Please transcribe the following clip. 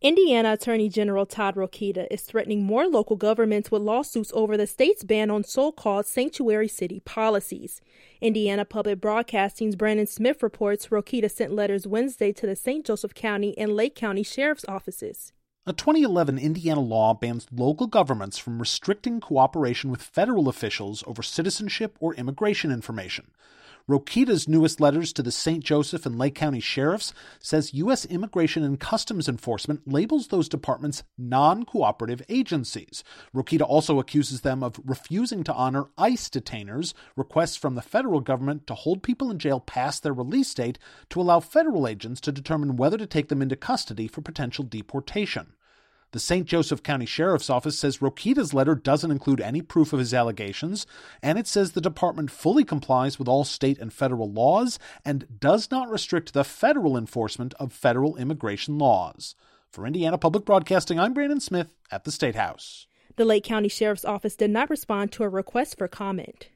Indiana Attorney General Todd Rokita is threatening more local governments with lawsuits over the state's ban on so-called sanctuary city policies. Indiana Public Broadcasting's Brandon Smith reports Rokita sent letters Wednesday to the St. Joseph County and Lake County Sheriff's offices. A 2011 Indiana law bans local governments from restricting cooperation with federal officials over citizenship or immigration information. Rokita's newest letters to the St. Joseph and Lake County sheriffs says U.S. Immigration and Customs Enforcement labels those departments non-cooperative agencies. Rokita also accuses them of refusing to honor ICE detainers, requests from the federal government to hold people in jail past their release date to allow federal agents to determine whether to take them into custody for potential deportation. The St. Joseph County Sheriff's Office says Rokita's letter doesn't include any proof of his allegations, and it says the department fully complies with all state and federal laws and does not restrict the federal enforcement of federal immigration laws. For Indiana Public Broadcasting, I'm Brandon Smith at the State House. The Lake County Sheriff's Office did not respond to a request for comment.